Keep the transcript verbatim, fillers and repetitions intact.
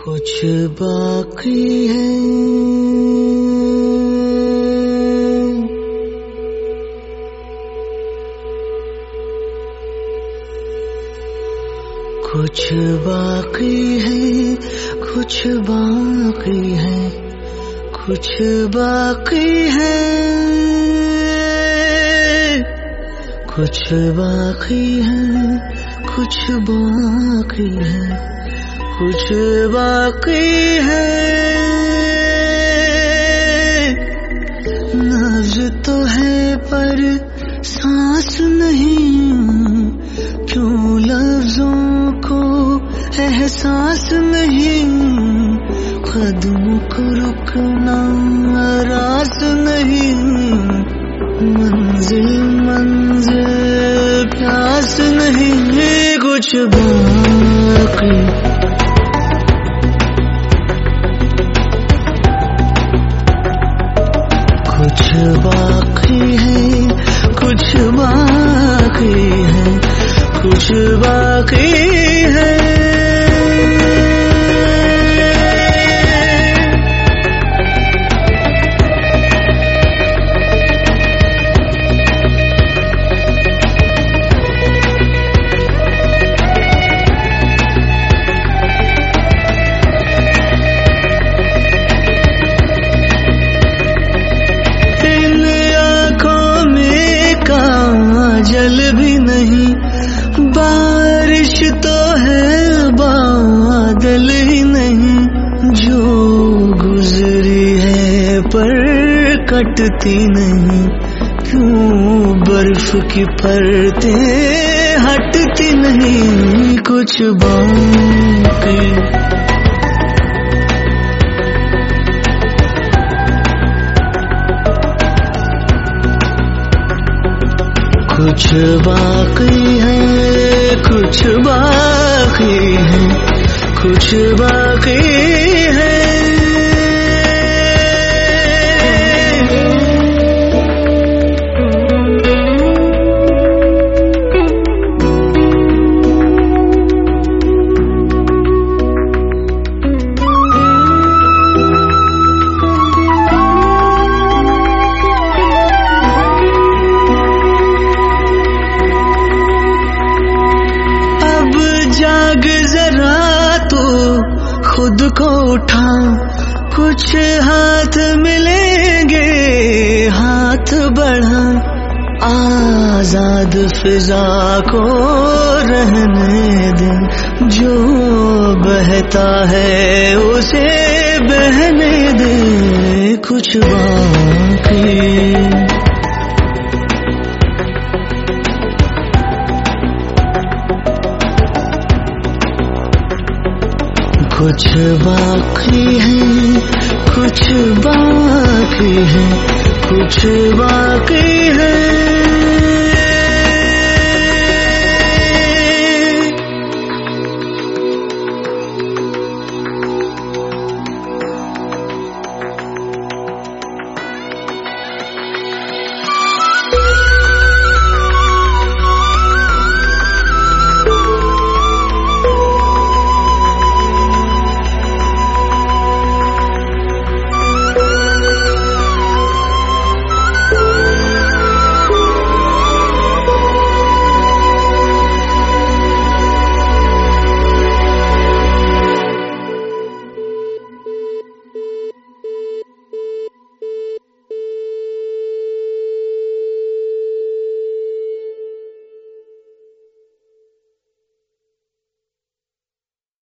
कुछ बाकी है, कुछ बाकी है, कुछ बाकी है, कुछ बाकी है, कुछ बाकी है, कुछ बाकी है, कुछ बाकी है। नब्ज़ तो है पर सांस नहीं, क्यों लफ्जों को एहसास नहीं, कदमों को रुकना रास नहीं, मंजिल मंजिल प्यास नहीं, कुछ बाकी कुछ बाकी है, कुछ बाकी है, कुछ बाकी है। जल भी नहीं, बारिश तो है बादल ही नहीं, जो गुजरी है पर कटती नहीं, क्यों बर्फ की परतें हटती नहीं, कुछ बाकी कुछ बाकी है, कुछ बाकी है, कुछ बाकी है। जाग जरा तो खुद को उठा, कुछ हाथ मिलेंगे, हाथ बढ़ा, आजाद फिजा को रहने दे, जो बहता है उसे बहने दे, कुछ बाकी कुछ बाकी है, कुछ बाकी है, कुछ बाकी है।